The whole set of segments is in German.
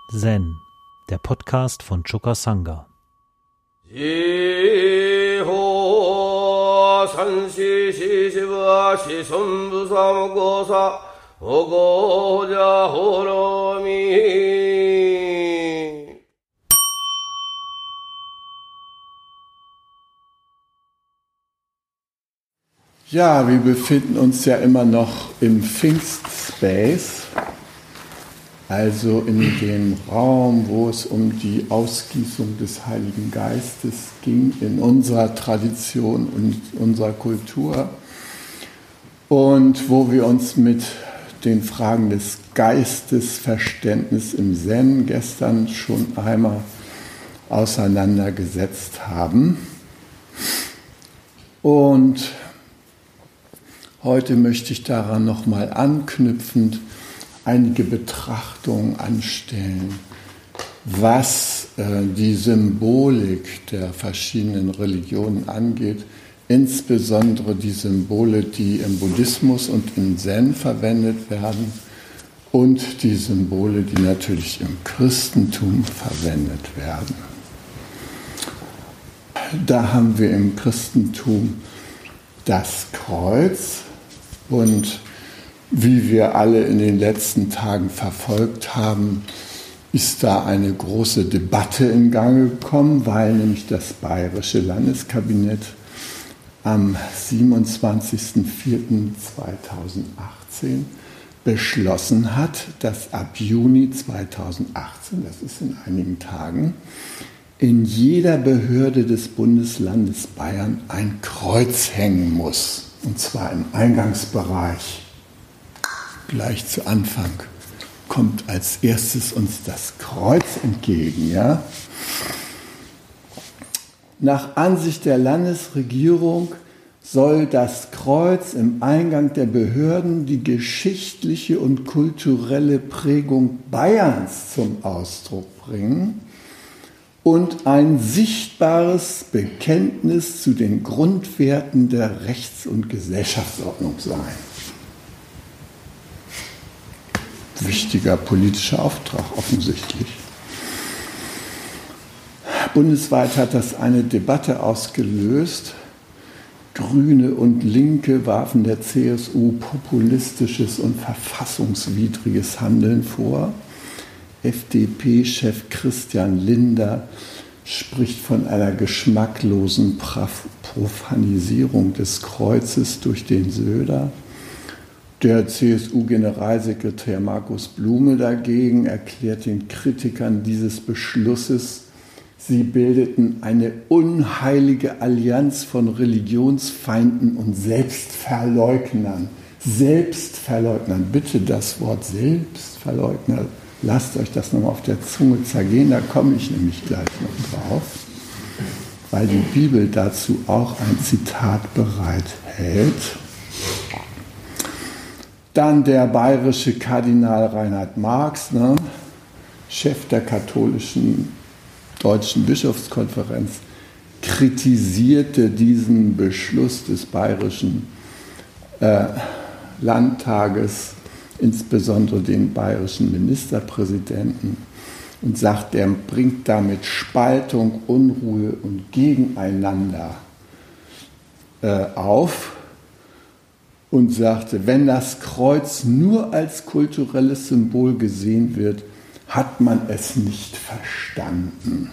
Zen, der Podcast von Choka Sangha. Ja, wir befinden uns ja immer noch im Pfingstspace, also in dem Raum, wo es um die Ausgießung des Heiligen Geistes ging, in unserer Tradition und unserer Kultur und wo wir uns mit den Fragen des Geistesverständnisses im Zen gestern schon einmal auseinandergesetzt haben. Und heute möchte ich daran nochmal anknüpfend einige Betrachtungen anstellen, was die Symbolik der verschiedenen Religionen angeht, insbesondere die Symbole, die im Buddhismus und im Zen verwendet werden und die Symbole, die natürlich im Christentum verwendet werden. Da haben wir im Christentum das Kreuz. Und wie wir alle in den letzten Tagen verfolgt haben, ist da eine große Debatte in Gang gekommen, weil nämlich das Bayerische Landeskabinett am 27.04.2018 beschlossen hat, dass ab Juni 2018, das ist in einigen Tagen, in jeder Behörde des Bundeslandes Bayern ein Kreuz hängen muss. Und zwar im Eingangsbereich. Gleich zu Anfang kommt als erstes uns das Kreuz entgegen. Ja? Nach Ansicht der Landesregierung soll das Kreuz im Eingang der Behörden die geschichtliche und kulturelle Prägung Bayerns zum Ausdruck bringen und ein sichtbares Bekenntnis zu den Grundwerten der Rechts- und Gesellschaftsordnung sein. Wichtiger politischer Auftrag offensichtlich. Bundesweit hat das eine Debatte ausgelöst. Grüne und Linke warfen der CSU populistisches und verfassungswidriges Handeln vor. FDP-Chef Christian Lindner spricht von einer geschmacklosen Profanisierung des Kreuzes durch den Söder. Der CSU-Generalsekretär Markus Blume dagegen erklärt den Kritikern dieses Beschlusses, sie bildeten eine unheilige Allianz von Religionsfeinden und Selbstverleugnern. Selbstverleugnern, bitte das Wort Selbstverleugner. Lasst euch das nochmal auf der Zunge zergehen, da komme ich nämlich gleich noch drauf, weil die Bibel dazu auch ein Zitat bereithält. Dann der bayerische Kardinal Reinhard Marx, Chef der katholischen Deutschen Bischofskonferenz, kritisierte diesen Beschluss des bayerischen Landtages, insbesondere den bayerischen Ministerpräsidenten, und sagt, er bringt damit Spaltung, Unruhe und Gegeneinander auf und sagte, wenn das Kreuz nur als kulturelles Symbol gesehen wird, hat man es nicht verstanden.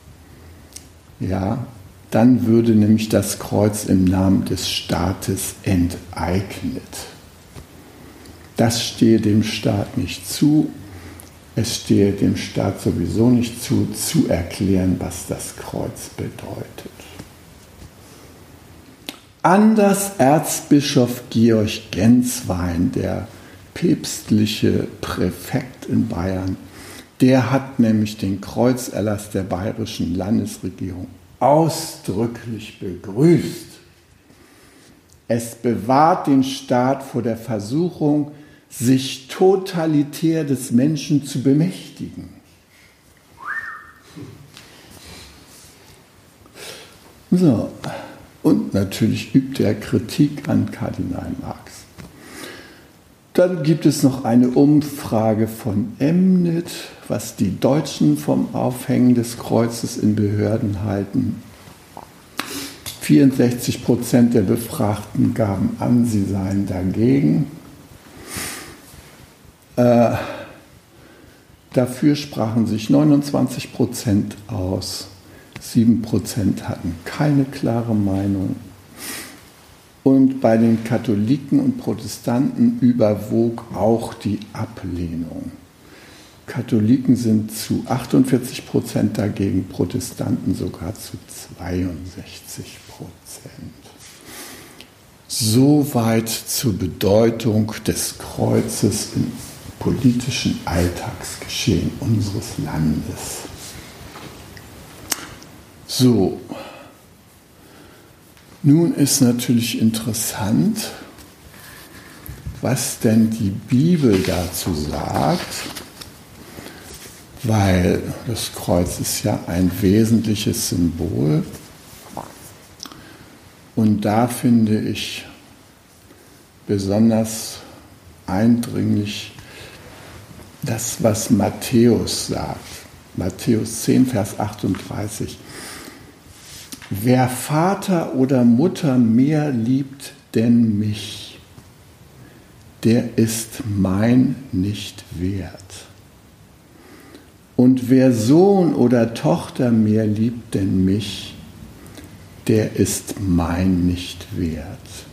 Ja, dann würde nämlich das Kreuz im Namen des Staates enteignet. Das stehe dem Staat nicht zu. Es stehe dem Staat sowieso nicht zu erklären, was das Kreuz bedeutet. Anders Erzbischof Georg Genswein, der päpstliche Präfekt in Bayern, der hat nämlich den Kreuzerlass der bayerischen Landesregierung ausdrücklich begrüßt. Es bewahrt den Staat vor der Versuchung, sich totalitär des Menschen zu bemächtigen. So, und natürlich übt er Kritik an Kardinal Marx. Dann gibt es noch eine Umfrage von Emnet, was die Deutschen vom Aufhängen des Kreuzes in Behörden halten. 64% der Befragten gaben an, sie seien dagegen. Dafür sprachen sich 29% aus. 7% hatten keine klare Meinung. Und bei den Katholiken und Protestanten überwog auch die Ablehnung. Katholiken sind zu 48% dagegen, Protestanten sogar zu 62%. Soweit zur Bedeutung des Kreuzes im politischen Alltagsgeschehen unseres Landes. So, nun ist natürlich interessant, was denn die Bibel dazu sagt, weil das Kreuz ist ja ein wesentliches Symbol. Und da finde ich besonders eindringlich das, was Matthäus sagt. Matthäus 10, Vers 38. Wer Vater oder Mutter mehr liebt denn mich, der ist mein nicht wert. Und wer Sohn oder Tochter mehr liebt denn mich, der ist mein nicht wert.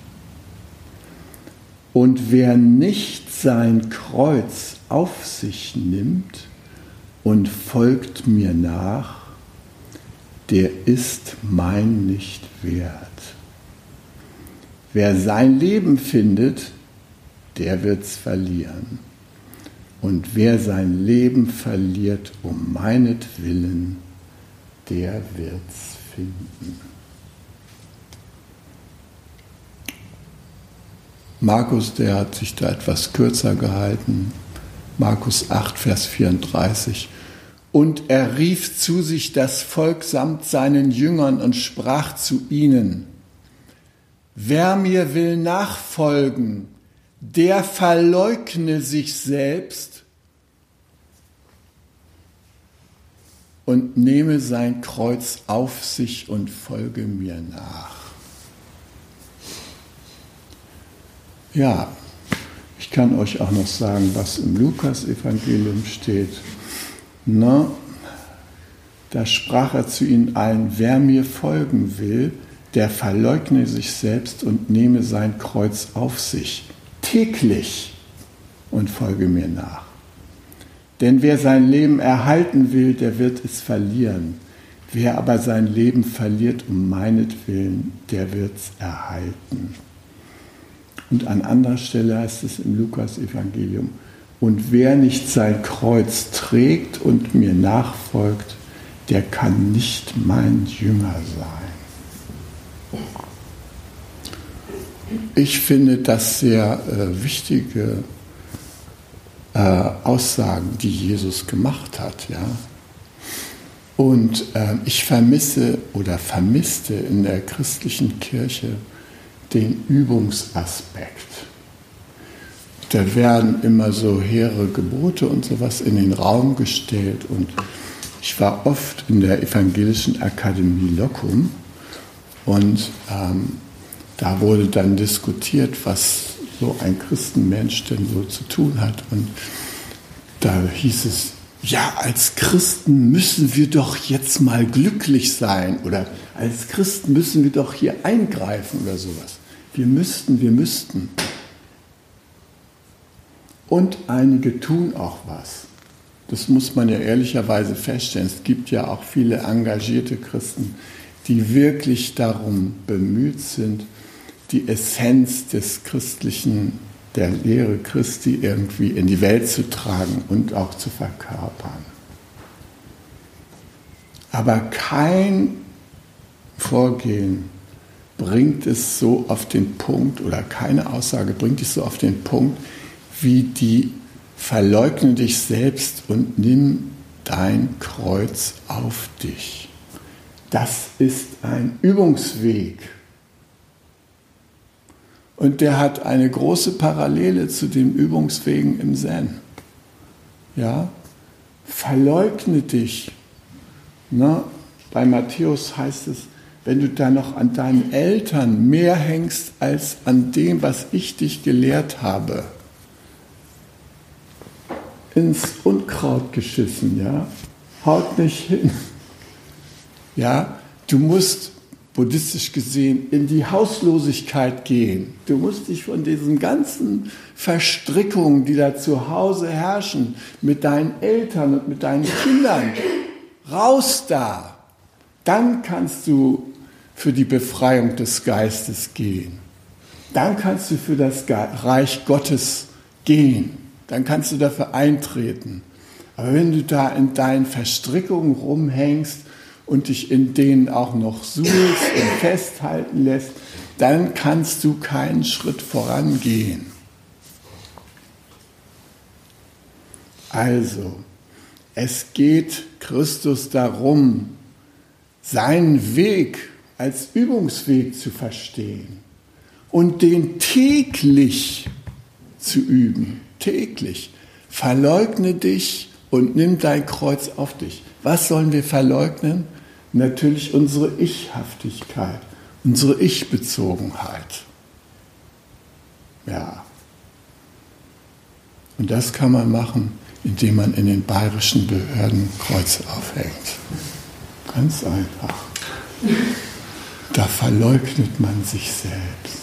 Und wer nicht sein Kreuz auf sich nimmt und folgt mir nach, der ist mein nicht wert. Wer sein Leben findet, der wird's verlieren. Und wer sein Leben verliert um meinetwillen, der wird's finden. Markus, der hat sich da etwas kürzer gehalten. Markus 8, Vers 34. Und er rief zu sich das Volk samt seinen Jüngern und sprach zu ihnen: Wer mir will nachfolgen, der verleugne sich selbst und nehme sein Kreuz auf sich und folge mir nach. Ja, ich kann euch auch noch sagen, was im Lukas-Evangelium steht. Da sprach er zu ihnen allen: Wer mir folgen will, der verleugne sich selbst und nehme sein Kreuz auf sich täglich und folge mir nach. Denn wer sein Leben erhalten will, der wird es verlieren. Wer aber sein Leben verliert um meinetwillen, der wird es erhalten. Und an anderer Stelle heißt es im Lukas-Evangelium: Und wer nicht sein Kreuz trägt und mir nachfolgt, der kann nicht mein Jünger sein. Ich finde das sehr wichtige Aussagen, die Jesus gemacht hat. Ja? Und ich vermisse oder vermisste in der christlichen Kirche den Übungsaspekt. Da werden immer so hehre Gebote und sowas in den Raum gestellt. Und ich war oft in der Evangelischen Akademie Locum und da wurde dann diskutiert, was so ein Christenmensch denn so zu tun hat. Und da hieß es: Ja, als Christen müssen wir doch jetzt mal glücklich sein oder als Christen müssen wir doch hier eingreifen oder sowas. Wir müssten. Und einige tun auch was. Das muss man ja ehrlicherweise feststellen. Es gibt ja auch viele engagierte Christen, die wirklich darum bemüht sind, die Essenz des Christlichen, der Lehre Christi irgendwie in die Welt zu tragen und auch zu verkörpern. Aber kein Vorgehen bringt es so auf den Punkt, oder keine Aussage bringt es so auf den Punkt, wie die: Verleugne dich selbst und nimm dein Kreuz auf dich. Das ist ein Übungsweg. Und der hat eine große Parallele zu den Übungswegen im Zen. Ja? Verleugne dich. Ne? Bei Matthäus heißt es, wenn du da noch an deinen Eltern mehr hängst als an dem, was ich dich gelehrt habe, ins Unkraut geschissen, ja, haut nicht hin. Ja, du musst buddhistisch gesehen in die Hauslosigkeit gehen. Du musst dich von diesen ganzen Verstrickungen, die da zu Hause herrschen, mit deinen Eltern und mit deinen Kindern, raus da. Dann kannst du für die Befreiung des Geistes gehen. Dann kannst du für das Reich Gottes gehen. Dann kannst du dafür eintreten. Aber wenn du da in deinen Verstrickungen rumhängst und dich in denen auch noch suhlst und festhalten lässt, dann kannst du keinen Schritt vorangehen. Also, es geht Christus darum, seinen Weg als Übungsweg zu verstehen und den täglich zu üben. Täglich. Verleugne dich und nimm dein Kreuz auf dich. Was sollen wir verleugnen? Natürlich unsere Ichhaftigkeit, unsere Ich-Bezogenheit. Ja. Und das kann man machen, indem man in den bayerischen Behörden Kreuze aufhängt. Ganz einfach. Da verleugnet man sich selbst.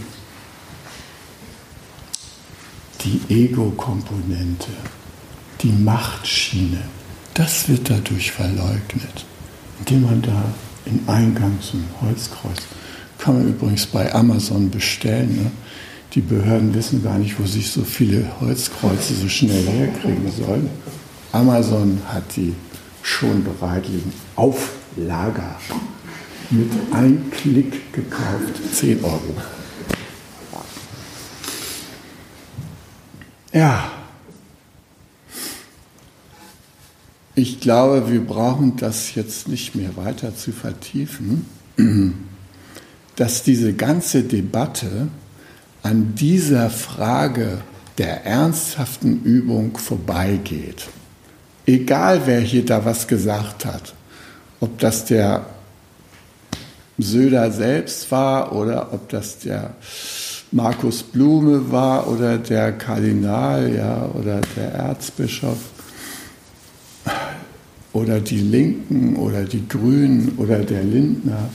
Die Ego-Komponente, die Machtschiene, das wird dadurch verleugnet, indem man da im Eingang zum Holzkreuz, kann man übrigens bei Amazon bestellen, ne? Die Behörden wissen gar nicht, wo sich so viele Holzkreuze so schnell herkriegen sollen. Amazon hat die schon bereit liegen, auf Lager, mit einem Klick gekauft, 10 €. Ja, ich glaube, wir brauchen das jetzt nicht mehr weiter zu vertiefen, dass diese ganze Debatte an dieser Frage der ernsthaften Übung vorbeigeht. Egal, wer hier da was gesagt hat, ob das der Söder selbst war oder ob das der Markus Blume war oder der Kardinal, ja, oder der Erzbischof oder die Linken oder die Grünen oder der Lindner.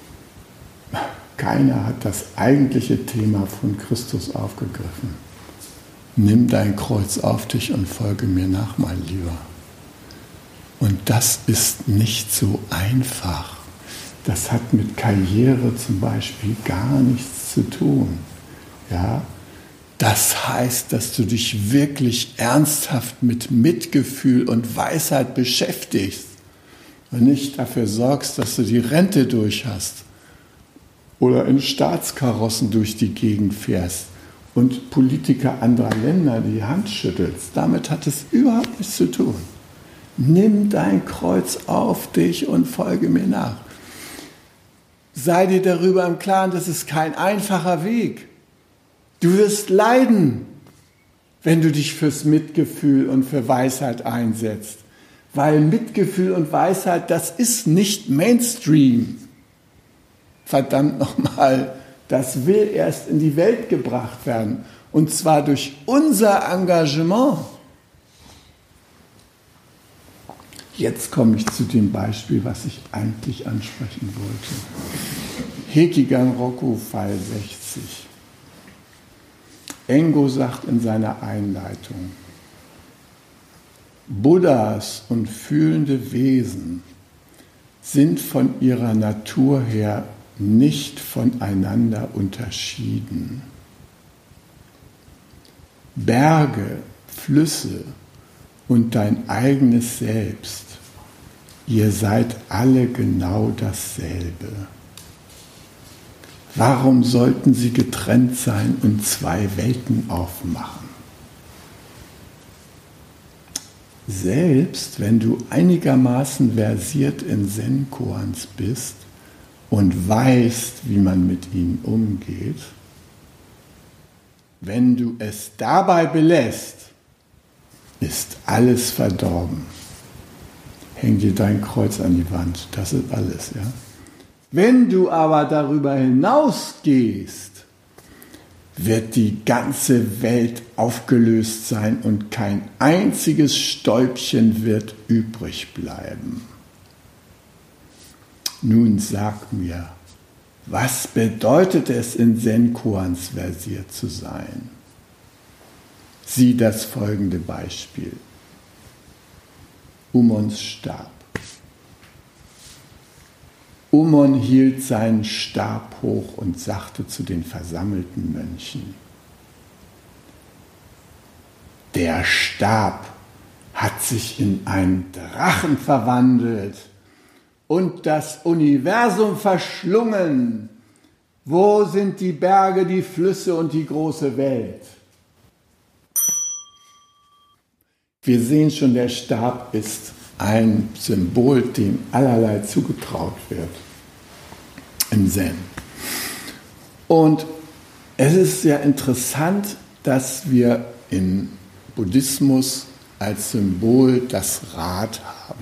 Keiner hat das eigentliche Thema von Christus aufgegriffen. Nimm dein Kreuz auf dich und folge mir nach, mein Lieber. Und das ist nicht so einfach. Das hat mit Karriere zum Beispiel gar nichts zu tun. Ja, das heißt, dass du dich wirklich ernsthaft mit Mitgefühl und Weisheit beschäftigst und nicht dafür sorgst, dass du die Rente durch hast oder in Staatskarossen durch die Gegend fährst und Politiker anderer Länder die Hand schüttelst. Damit hat es überhaupt nichts zu tun. Nimm dein Kreuz auf dich und folge mir nach. Sei dir darüber im Klaren, das ist kein einfacher Weg. Du wirst leiden, wenn du dich fürs Mitgefühl und für Weisheit einsetzt. Weil Mitgefühl und Weisheit, das ist nicht Mainstream. Verdammt nochmal, das will erst in die Welt gebracht werden. Und zwar durch unser Engagement. Jetzt komme ich zu dem Beispiel, was ich eigentlich ansprechen wollte. Hekigan-Roku, Fall 60. Engo sagt in seiner Einleitung, Buddhas und fühlende Wesen sind von ihrer Natur her nicht voneinander unterschieden. Berge, Flüsse und dein eigenes Selbst, ihr seid alle genau dasselbe. Warum sollten sie getrennt sein und zwei Welten aufmachen? Selbst wenn du einigermaßen versiert in Zen-Koans bist und weißt, wie man mit ihnen umgeht, wenn du es dabei belässt, ist alles verdorben. Häng dir dein Kreuz an die Wand, das ist alles, ja. Wenn du aber darüber hinausgehst, wird die ganze Welt aufgelöst sein und kein einziges Stäubchen wird übrig bleiben. Nun sag mir, was bedeutet es, in Zen-Koans versiert zu sein? Sieh das folgende Beispiel. Umons Stab. Umon hielt seinen Stab hoch und sagte zu den versammelten Mönchen: Der Stab hat sich in einen Drachen verwandelt und das Universum verschlungen. Wo sind die Berge, die Flüsse und die große Welt? Wir sehen schon, der Stab ist ein Symbol, dem allerlei zugetraut wird im Zen. Und es ist sehr interessant, dass wir im Buddhismus als Symbol das Rad haben.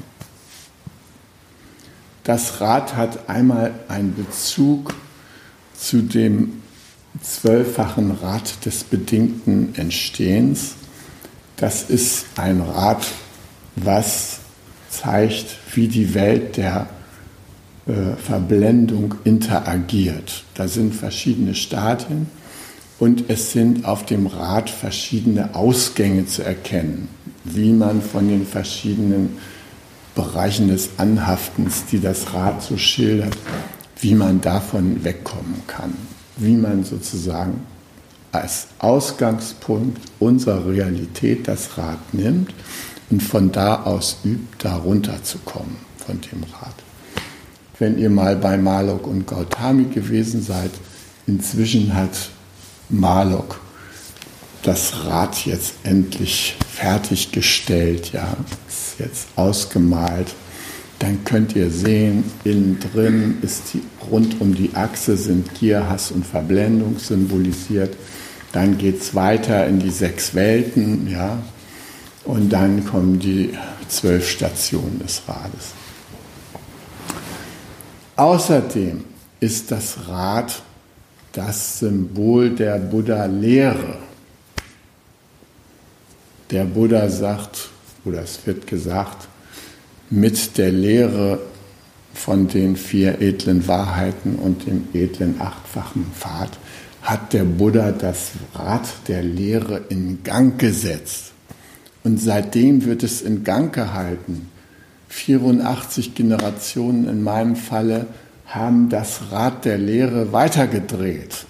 Das Rad hat einmal einen Bezug zu dem 12-fachen Rad des bedingten Entstehens. Das ist ein Rad, was zeigt, wie die Welt der Verblendung interagiert. Da sind verschiedene Stadien und es sind auf dem Rad verschiedene Ausgänge zu erkennen, wie man von den verschiedenen Bereichen des Anhaftens, die das Rad so schildert, wie man davon wegkommen kann, wie man sozusagen als Ausgangspunkt unserer Realität das Rad nimmt und von da aus übt, da runterzukommen von dem Rad. Wenn ihr mal bei Marlock und Gautami gewesen seid, inzwischen hat Marlock das Rad jetzt endlich fertiggestellt, ja, ist jetzt ausgemalt. Dann könnt ihr sehen, innen drin ist rund um die Achse sind Gier, Hass und Verblendung symbolisiert. Dann geht es weiter in die 6 Welten, ja, und dann kommen die 12 Stationen des Rades. Außerdem ist das Rad das Symbol der Buddha-Lehre. Der Buddha sagt, oder es wird gesagt, mit der Lehre von den 4 edlen Wahrheiten und dem edlen 8-fachen Pfad hat der Buddha das Rad der Lehre in Gang gesetzt. Und seitdem wird es in Gang gehalten. 84 Generationen in meinem Falle haben das Rad der Lehre weitergedreht.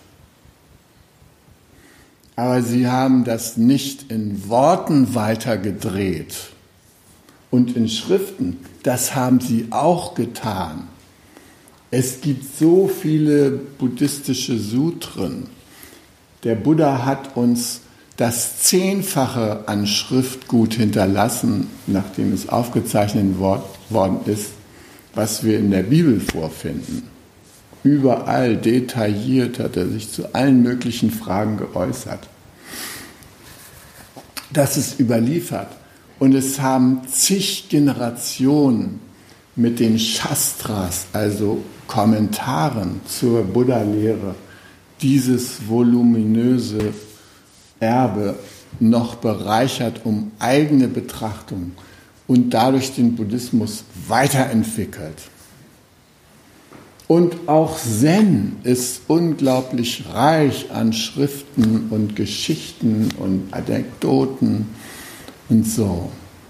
Aber sie haben das nicht in Worten weitergedreht und in Schriften. Das haben sie auch getan. Es gibt so viele buddhistische Sutren. Der Buddha hat uns das 10-fache an Schriftgut hinterlassen, nachdem es aufgezeichnet worden ist, was wir in der Bibel vorfinden. Überall detailliert hat er sich zu allen möglichen Fragen geäußert. Das ist überliefert. Und es haben zig Generationen mit den Shastras, also Kommentaren zur Buddha-Lehre, dieses voluminöse Erbe noch bereichert um eigene Betrachtung und dadurch den Buddhismus weiterentwickelt. Und auch Zen ist unglaublich reich an Schriften und Geschichten und Anekdoten und so.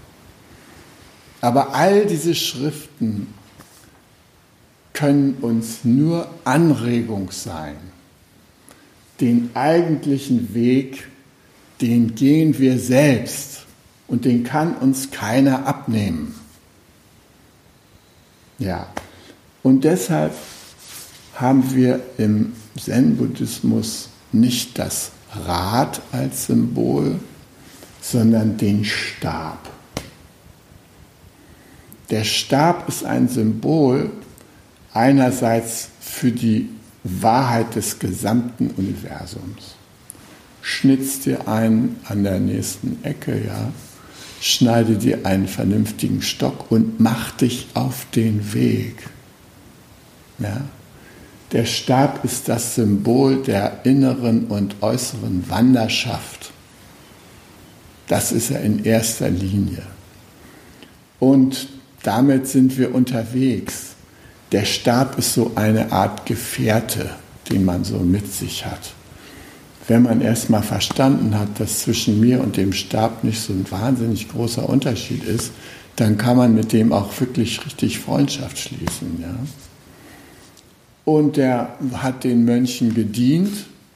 Aber all diese Schriften können uns nur Anregung sein. Den eigentlichen Weg, den gehen wir selbst und den kann uns keiner abnehmen. Ja, und deshalb haben wir im Zen-Buddhismus nicht das Rad als Symbol, sondern den Stab. Der Stab ist ein Symbol einerseits für die Wahrheit des gesamten Universums. schnitz dir einen an der nächsten Ecke, ja, schneide dir einen vernünftigen Stock und mach dich auf den Weg. Ja. Der Stab ist das Symbol der inneren und äußeren Wanderschaft. Das ist er in erster Linie. Und damit sind wir unterwegs. Der Stab ist so eine Art Gefährte, den man so mit sich hat. Wenn man erst mal verstanden hat, dass zwischen mir und dem Stab nicht so ein wahnsinnig großer Unterschied ist, dann kann man mit dem auch wirklich richtig Freundschaft schließen. Ja? Und der hat den Mönchen gedient.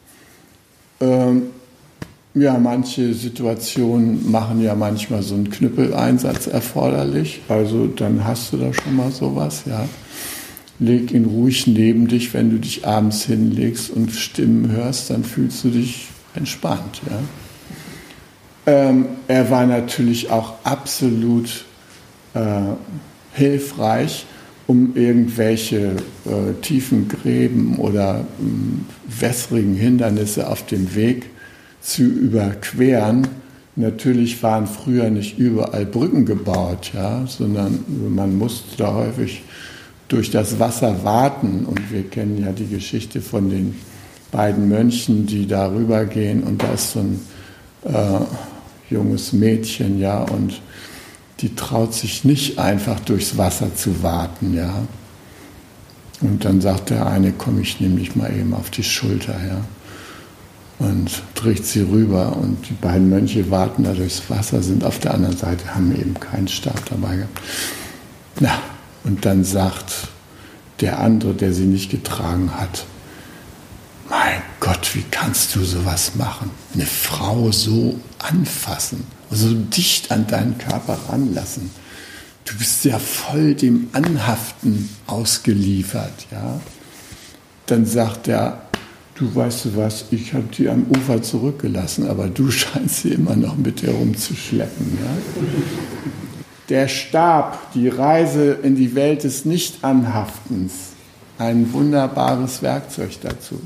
Manche Situationen machen ja manchmal so einen Knüppeleinsatz erforderlich. Also dann hast du da schon mal sowas, ja. Leg ihn ruhig neben dich, wenn du dich abends hinlegst und Stimmen hörst, dann fühlst du dich entspannt. Ja? Er war natürlich auch absolut hilfreich, um irgendwelche tiefen Gräben oder wässrigen Hindernisse auf dem Weg zu überqueren. Natürlich waren früher nicht überall Brücken gebaut, ja, sondern man musste da häufig durch das Wasser warten. Und wir kennen ja die Geschichte von den beiden Mönchen, die da rübergehen. Und da ist so ein junges Mädchen, ja, und die traut sich nicht einfach durchs Wasser zu warten, ja. Und dann sagt der eine, komm, ich nehme dich mal eben auf die Schulter, ja. Und trägt sie rüber und die beiden Mönche warten da durchs Wasser, sind auf der anderen Seite, haben eben keinen Stab dabei gehabt. Na, und dann sagt der andere, der sie nicht getragen hat, mein Gott, wie kannst du sowas machen? Eine Frau so anfassen, so dicht an deinen Körper ranlassen. Du bist ja voll dem Anhaften ausgeliefert. Ja? Dann sagt er, du weißt du was, ich habe die am Ufer zurückgelassen, aber du scheinst sie immer noch mit dir rumzuschleppen. Ja? Der Stab, die Reise in die Welt des Nicht-Anhaftens, ein wunderbares Werkzeug dazu.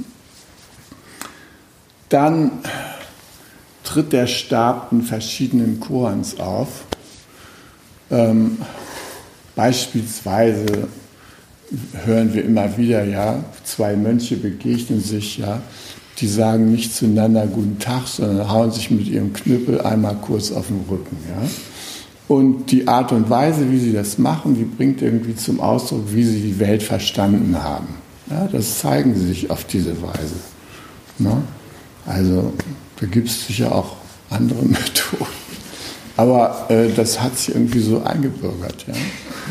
Dann tritt der Stab in verschiedenen Koans auf. Beispielsweise hören wir immer wieder, ja, zwei Mönche begegnen sich, ja, die sagen nicht zueinander Guten Tag, sondern hauen sich mit ihrem Knüppel einmal kurz auf den Rücken, ja. Und die Art und Weise, wie sie das machen, die bringt irgendwie zum Ausdruck, wie sie die Welt verstanden haben. Ja, das zeigen sie sich auf diese Weise. Ne? Also da gibt es sicher auch andere Methoden. Aber das hat sich irgendwie so eingebürgert. Ja?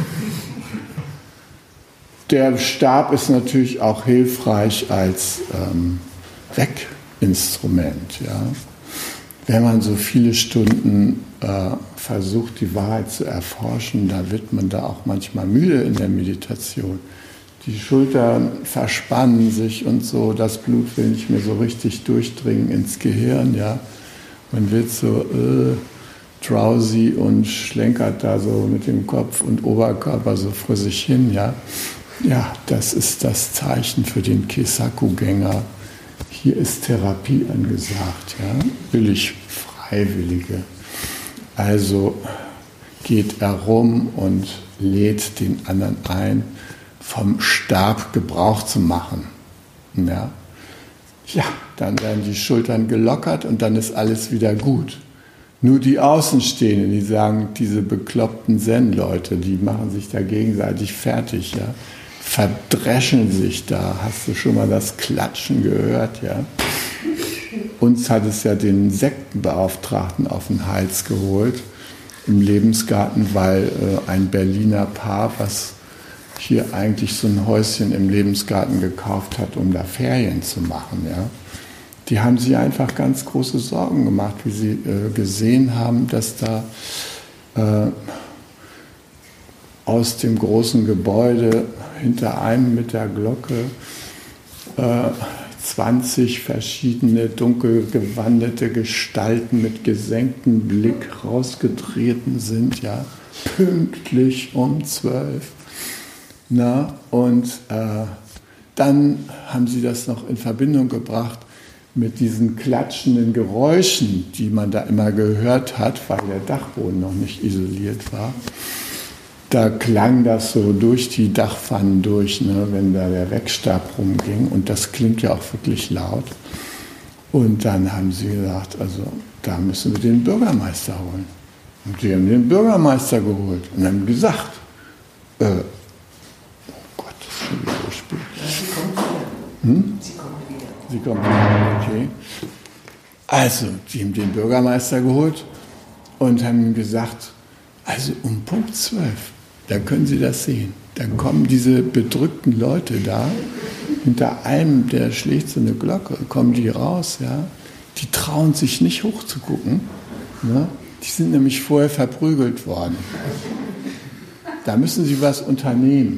Der Stab ist natürlich auch hilfreich als Weginstrument. Ja? Wenn man so viele Stunden versucht, die Wahrheit zu erforschen, da wird man da auch manchmal müde in der Meditation. Die Schultern verspannen sich und so, das Blut will nicht mehr so richtig durchdringen ins Gehirn. Ja? Man wird so drowsy und schlenkert da so mit dem Kopf und Oberkörper so vor sich hin. Ja, ja, das ist das Zeichen für den Keisaku-Gänger. Hier ist Therapie angesagt, ja, billig Freiwillige. Also geht er rum und lädt den anderen ein, vom Stab Gebrauch zu machen. Ja, ja, dann werden die Schultern gelockert und dann ist alles wieder gut. Nur die Außenstehenden, die sagen, diese bekloppten Zen-Leute, die machen sich da gegenseitig fertig, ja, verdreschen sich da. Hast du schon mal das Klatschen gehört, ja? Uns hat es ja den Sektenbeauftragten auf den Hals geholt im Lebensgarten, weil ein Berliner Paar, was hier eigentlich so ein Häuschen im Lebensgarten gekauft hat, um da Ferien zu machen, ja. Die haben sich einfach ganz große Sorgen gemacht, wie sie gesehen haben, dass da aus dem großen Gebäude hinter einem mit der Glocke 20 verschiedene dunkel gewandete Gestalten mit gesenktem Blick rausgetreten sind, ja, pünktlich um 12. Na, und dann haben sie das noch in Verbindung gebracht mit diesen klatschenden Geräuschen, die man da immer gehört hat, weil der Dachboden noch nicht isoliert war. Da klang das so durch die Dachpfannen durch, ne, wenn da der Weckstab rumging. Und das klingt ja auch wirklich laut. Und dann haben sie gesagt, also da müssen wir den Bürgermeister holen. Und sie haben den Bürgermeister geholt und haben gesagt, oh Gott, das ist schon wieder so spät. Sie kommen wieder. Sie kommen wieder, okay. Also, die haben den Bürgermeister geholt und haben ihm gesagt, also um Punkt 12, da können Sie das sehen. Dann kommen diese bedrückten Leute da, hinter einem, der schlägt so eine Glocke, kommen die raus, ja. Die trauen sich nicht hochzugucken, ne? Die sind nämlich vorher verprügelt worden. Da müssen Sie was unternehmen.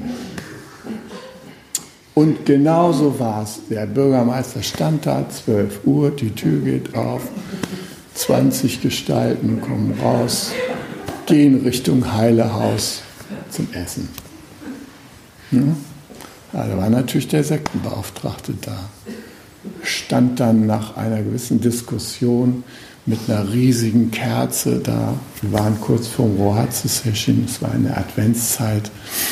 Und genau so war es. Der Bürgermeister stand da, 12 Uhr, die Tür geht auf, 20 Gestalten kommen raus, gehen Richtung Heilehaus zum Essen. Ja, da war natürlich der Sektenbeauftragte da. Stand dann nach einer gewissen Diskussion mit einer riesigen Kerze da. Wir waren kurz vorm Rohatsu-Session, es war in der Adventszeit.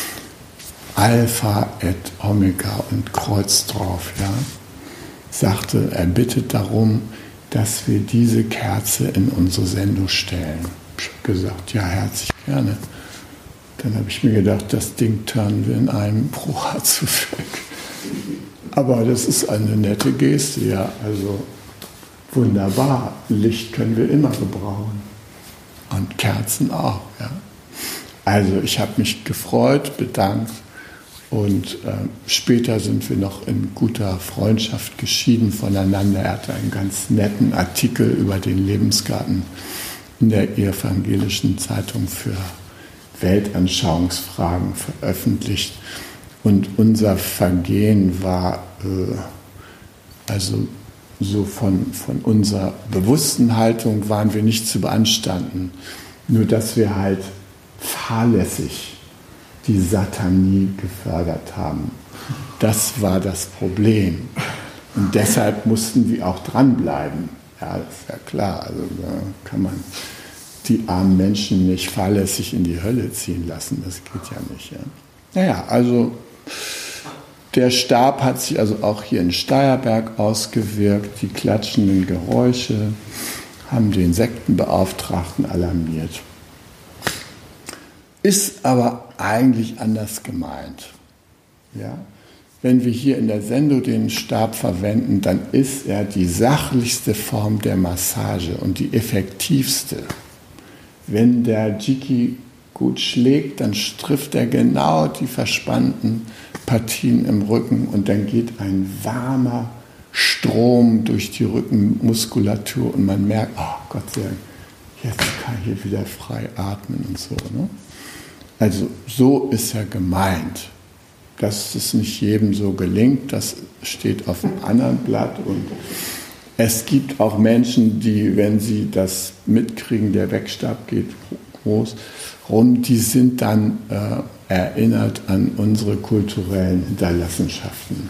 Alpha et Omega und Kreuz drauf, ja. Sagte, er bittet darum, dass wir diese Kerze in unsere Sendung stellen. Ich habe gesagt, ja, herzlich gerne. Dann habe ich mir gedacht, das Ding turnen wir in einem Rohatsu weg. Aber das ist eine nette Geste, ja, also wunderbar. Licht können wir immer gebrauchen. Und Kerzen auch, ja. Also ich habe mich gefreut, bedankt. Und später sind wir noch in guter Freundschaft geschieden voneinander. Er hatte einen ganz netten Artikel über den Lebensgarten in der Evangelischen Zeitung für Weltanschauungsfragen veröffentlicht. Und unser Vergehen war also so von unserer bewussten Haltung waren wir nicht zu beanstanden. Nur dass wir halt fahrlässig die Satanie gefördert haben. Das war das Problem. Und deshalb mussten wir auch dranbleiben. Ja, das ist ja klar. Also da kann man die armen Menschen nicht fahrlässig in die Hölle ziehen lassen. Das geht ja nicht. Ja. Naja, also der Stab hat sich also auch hier in Steyerberg ausgewirkt. Die klatschenden Geräusche haben den Sektenbeauftragten alarmiert. Ist aber eigentlich anders gemeint. Ja? Wenn wir hier in der Sendung den Stab verwenden, dann ist er die sachlichste Form der Massage und die effektivste. Wenn der Jiki gut schlägt, dann trifft er genau die verspannten Partien im Rücken und dann geht ein warmer Strom durch die Rückenmuskulatur und man merkt, oh Gott sei Dank, jetzt kann ich hier wieder frei atmen und so. Ne? Also so ist er gemeint. Dass es nicht jedem so gelingt, das steht auf einem anderen Blatt. Und es gibt auch Menschen, die, wenn sie das mitkriegen, der Weckstab geht groß rum, die sind dann erinnert an unsere kulturellen Hinterlassenschaften.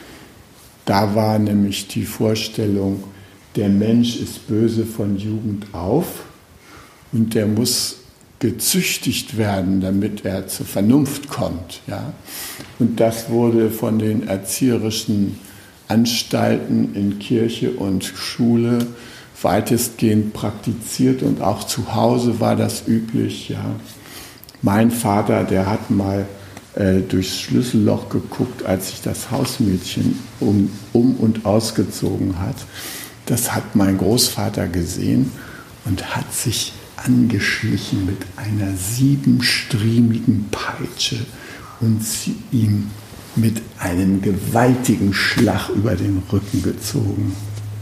Da war nämlich die Vorstellung, der Mensch ist böse von Jugend auf und der muss gezüchtigt werden, damit er zur Vernunft kommt. Ja? Und das wurde von den erzieherischen Anstalten in Kirche und Schule weitestgehend praktiziert und auch zu Hause war das üblich. Ja? Mein Vater, der hat mal durchs Schlüsselloch geguckt, als sich das Hausmädchen um und ausgezogen hat. Das hat mein Großvater gesehen und hat sich angeschlichen mit einer 7-striemigen Peitsche und sie ihm mit einem gewaltigen Schlag über den Rücken gezogen.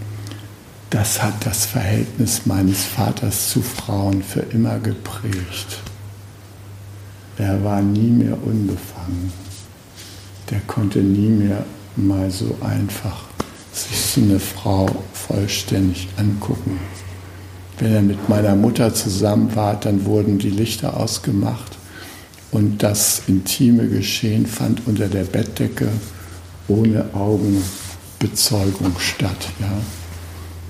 Das hat das Verhältnis meines Vaters zu Frauen für immer geprägt. Er war nie mehr unbefangen. Der konnte nie mehr mal so einfach sich so eine Frau vollständig angucken. Wenn er mit meiner Mutter zusammen war, dann wurden die Lichter ausgemacht und das intime Geschehen fand unter der Bettdecke ohne Augenbezeugung statt. Ja.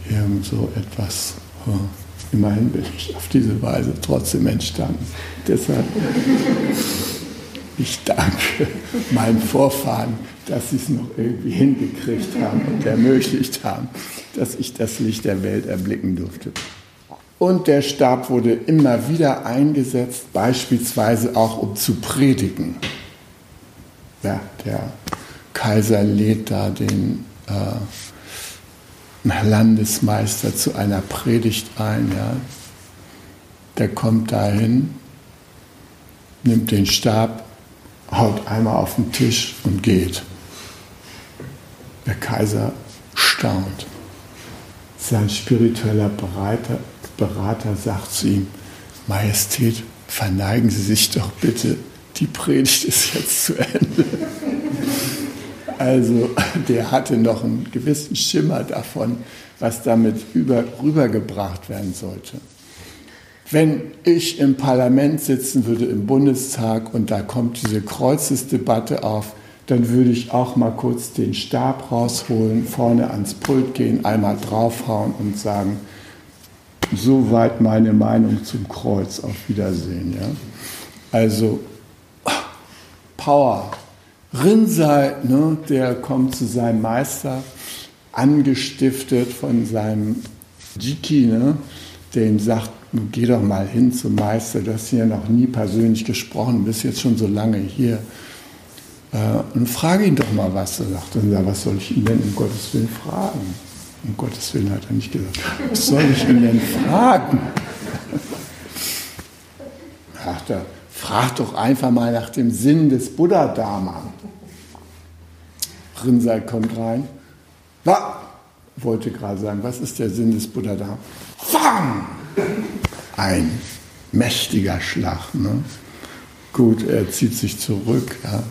irgend so etwas. Immerhin bin ich auf diese Weise trotzdem entstanden. Deshalb, ich danke meinen Vorfahren, dass sie es noch irgendwie hingekriegt haben und ermöglicht haben, dass ich das Licht der Welt erblicken durfte. Und der Stab wurde immer wieder eingesetzt, beispielsweise auch um zu predigen. Ja, der Kaiser lädt da den Landesmeister zu einer Predigt ein. Ja. Der kommt dahin, nimmt den Stab, haut einmal auf den Tisch und geht. Der Kaiser staunt. Sein spiritueller Berater sagt zu ihm: Majestät, verneigen Sie sich doch bitte, die Predigt ist jetzt zu Ende. Also der hatte noch einen gewissen Schimmer davon, was damit rübergebracht werden sollte. Wenn ich im Parlament sitzen würde, im Bundestag, und da kommt diese Kreuzesdebatte auf, dann würde ich auch mal kurz den Stab rausholen, vorne ans Pult gehen, einmal draufhauen und sagen: Soweit meine Meinung zum Kreuz, auf Wiedersehen. Ja? Also Power. Rinzai, ne, der kommt zu seinem Meister, angestiftet von seinem Jiki, ne, der ihm sagt: Geh doch mal hin zum Meister, du hast ihn ja noch nie persönlich gesprochen, bist jetzt schon so lange hier. Und frage ihn doch mal was. Er sagt dann: Was soll ich ihn denn um Gottes Willen fragen? Um Gottes Willen hat er nicht gesagt. Was soll ich ihn denn fragen? Sagt er: Frag doch einfach mal nach dem Sinn des Buddha-Dharma. Rinzai kommt rein. Wollte gerade sagen, was ist der Sinn des Buddha-Dharma? Ein mächtiger Schlag. Ne? Gut, er zieht sich zurück. Ja.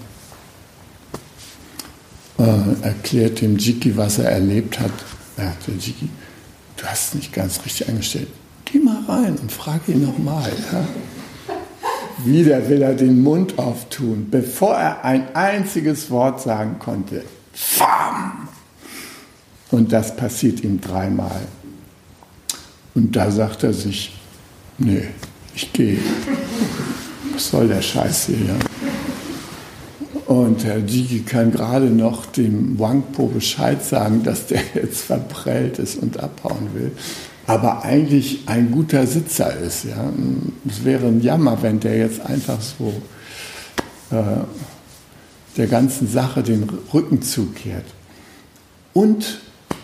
Erklärt dem Jiki, was er erlebt hat. Ja, der Jiki: Du hast es nicht ganz richtig eingestellt. Geh mal rein und frag ihn nochmal. Ja. Wieder will er den Mund auftun, bevor er ein einziges Wort sagen konnte. Fam! Und das passiert ihm 3-mal. Und da sagt er sich: Nee, ich gehe. Was soll der Scheiß hier? Ja? Und Herr Jiki kann gerade noch dem Wangpo Bescheid sagen, dass der jetzt verprellt ist und abhauen will, aber eigentlich ein guter Sitzer ist. Ja? Es wäre ein Jammer, wenn der jetzt einfach so der ganzen Sache den Rücken zukehrt. Und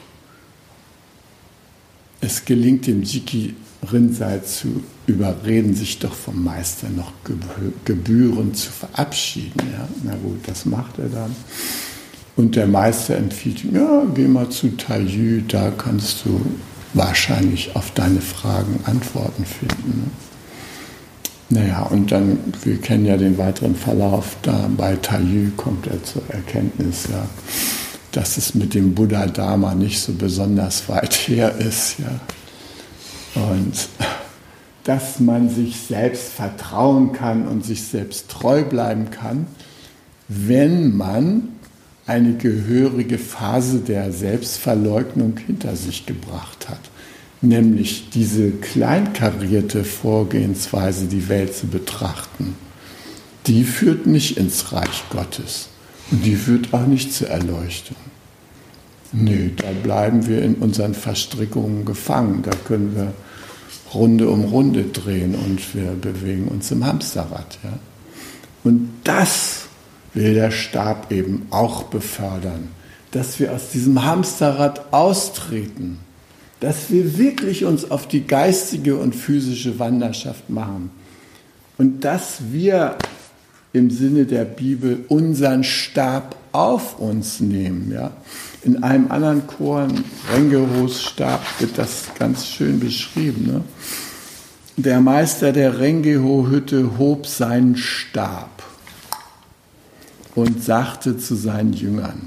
es gelingt dem Jiki, Rinzai zu überreden, sich doch vom Meister noch gebührend zu verabschieden. Ja? Na gut, das macht er dann. Und der Meister empfiehlt ihm: Ja, geh mal zu Taiyü, da kannst du wahrscheinlich auf deine Fragen Antworten finden. Naja, und dann, wir kennen ja den weiteren Verlauf, da bei Taiyü kommt er zur Erkenntnis, ja, dass es mit dem Buddha-Dharma nicht so besonders weit her ist. Ja. Und dass man sich selbst vertrauen kann und sich selbst treu bleiben kann, wenn man eine gehörige Phase der Selbstverleugnung hinter sich gebracht hat. Nämlich diese kleinkarierte Vorgehensweise, die Welt zu betrachten, die führt nicht ins Reich Gottes und die führt auch nicht zur Erleuchtung. Nö, da bleiben wir in unseren Verstrickungen gefangen, da können wir Runde um Runde drehen und wir bewegen uns im Hamsterrad. Ja? Und das will der Stab eben auch befördern, dass wir aus diesem Hamsterrad austreten, dass wir wirklich uns auf die geistige und physische Wanderschaft machen und dass wir im Sinne der Bibel unseren Stab auf uns nehmen. Ja? In einem anderen Chor, Rengehos Stab, wird das ganz schön beschrieben. Ne? Der Meister der Rengeho-Hütte hob seinen Stab und sagte zu seinen Jüngern: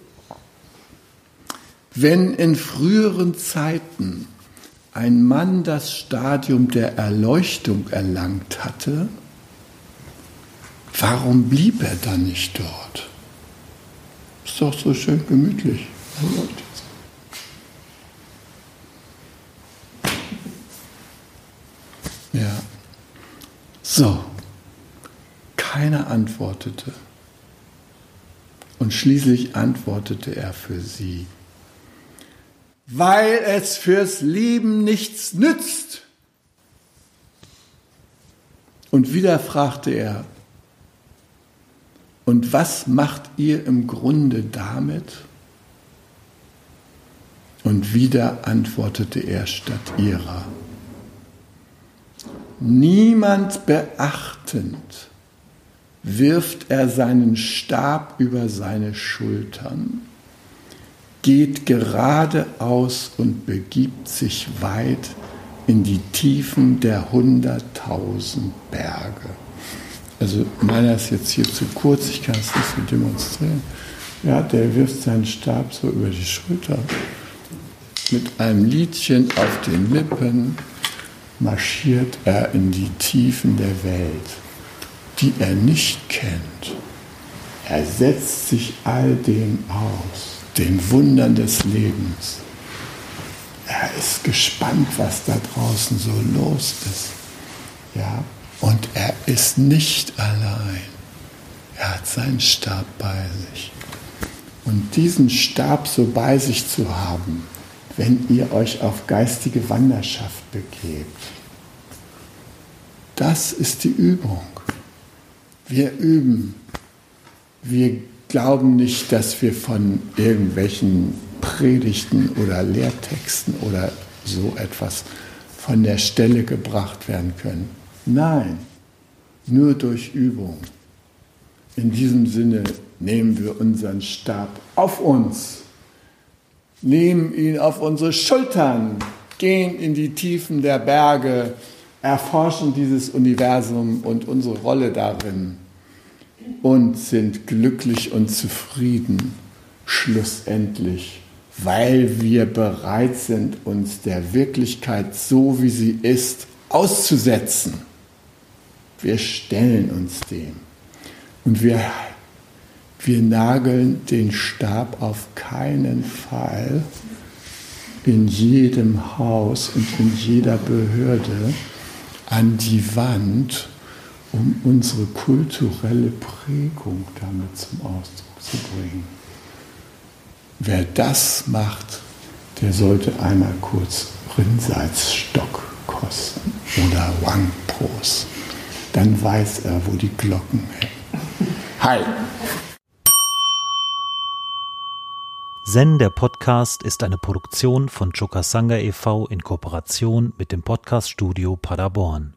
Wenn in früheren Zeiten ein Mann das Stadium der Erleuchtung erlangt hatte, warum blieb er dann nicht dort? Ist doch so schön gemütlich. Ja. So. Keiner antwortete. Und schließlich antwortete er für sie. Weil es fürs Leben nichts nützt. Und wieder fragte er, und was macht ihr im Grunde damit? Und wieder antwortete er statt ihrer. Niemand beachtend wirft er seinen Stab über seine Schultern, geht geradeaus und begibt sich weit in die Tiefen der 100.000 Berge. Also meiner ist jetzt hier zu kurz, ich kann es nicht so demonstrieren. Ja, der wirft seinen Stab so über die Schulter. Mit einem Liedchen auf den Lippen marschiert er in die Tiefen der Welt, die er nicht kennt. Er setzt sich all dem aus, den Wundern des Lebens. Er ist gespannt, was da draußen so los ist. Ja, und er ist nicht allein. Er hat seinen Stab bei sich. Und diesen Stab so bei sich zu haben, wenn ihr euch auf geistige Wanderschaft begebt, das ist die Übung. Wir üben. Wir glauben nicht, dass wir von irgendwelchen Predigten oder Lehrtexten oder so etwas von der Stelle gebracht werden können. Nein, nur durch Übung. In diesem Sinne nehmen wir unseren Stab auf uns, nehmen ihn auf unsere Schultern, gehen in die Tiefen der Berge, erforschen dieses Universum und unsere Rolle darin und sind glücklich und zufrieden, schlussendlich, weil wir bereit sind, uns der Wirklichkeit so, wie sie ist, auszusetzen. Wir stellen uns dem und wir nageln den Stab auf keinen Fall in jedem Haus und in jeder Behörde an die Wand, um unsere kulturelle Prägung damit zum Ausdruck zu bringen. Wer das macht, der sollte einmal kurz Rinsalzstock kosten oder Wangpros. Dann weiß er, wo die Glocken hängen. Hi! Zen, der Podcast, ist eine Produktion von Chokasanga e.V. in Kooperation mit dem Podcaststudio Paderborn.